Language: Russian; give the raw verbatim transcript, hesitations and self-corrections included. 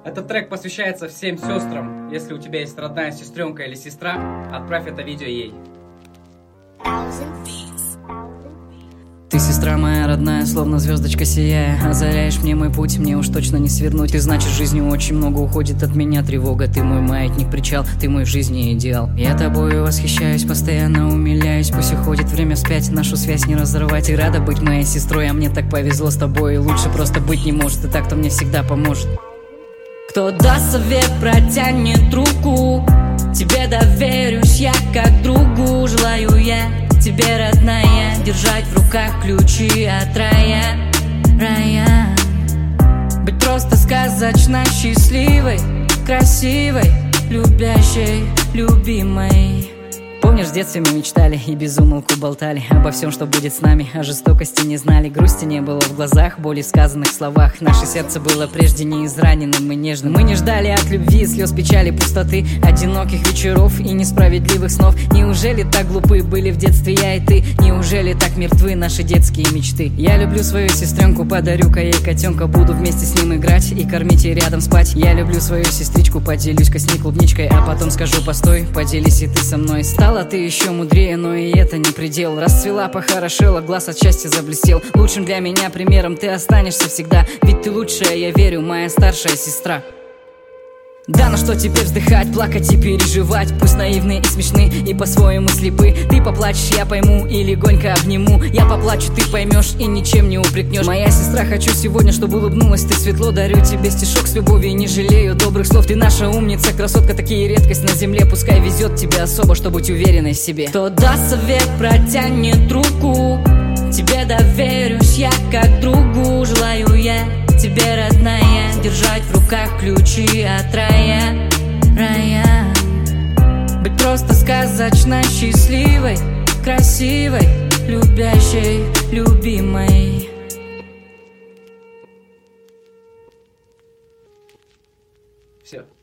Этот трек посвящается всем сестрам. Если у тебя есть родная сестренка или сестра, отправь это видео ей. Ты, сестра моя родная, словно звездочка сияя, озаряешь мне мой путь, мне уж точно не свернуть. Ты значит жизнью очень много уходит от меня тревога. Ты мой маятник, причал, ты мой в жизни идеал. Я тобою восхищаюсь, постоянно умиляюсь. Пусть уходит время вспять, нашу связь не разорвать. Ты рада быть моей сестрой, а мне так повезло с тобой. И лучше просто быть не может, и так кто мне всегда поможет. Кто даст совет, протянет руку, тебе доверюсь я как другу. Желаю я тебе, родная, держать в руках ключи от рая, рая. Быть просто сказочно счастливой, красивой, любящей, любимой. Помнишь, в детстве мы мечтали и без умолку болтали обо всем, что будет с нами, о жестокости не знали. Грусти не было в глазах, боли в сказанных словах. Наше сердце было прежде не израненным и нежным. Мы не ждали от любви слез, печали, пустоты, одиноких вечеров и несправедливых снов. Неужели так глупы были в детстве я и ты? Неужели так мертвы наши детские мечты? Я люблю свою сестренку, подарю-ка ей котенка. Буду вместе с ним играть и кормить и рядом спать. Я люблю свою сестричку, поделюсь-ка с ней клубничкой, а потом скажу: постой, поделись и ты со мной. Стала ты еще мудрее, но и это не предел. Расцвела, похорошела, глаз от счастья заблестел. Лучшим для меня примером ты останешься всегда, ведь ты лучшая, я верю, моя старшая сестра. Да, ну что теперь вздыхать, плакать и переживать? Пусть наивны и смешны, и по-своему слепы. Ты поплачешь, я пойму и легонько обниму. Я поплачу, ты поймешь и ничем не упрекнешь. Моя сестра, хочу сегодня, чтобы улыбнулась ты светло. Дарю тебе стишок с любовью, не жалею добрых слов. Ты наша умница, красотка, такие редкость на земле. Пускай везет тебе особо, чтобы быть уверенной в себе. Кто даст совет, протянет руку, тебе доверюсь я как другу. Желаю я тебе, родная, держать в руках ключи от рая, рая. Быть просто сказочно счастливой, красивой, любящей, любимой. Все.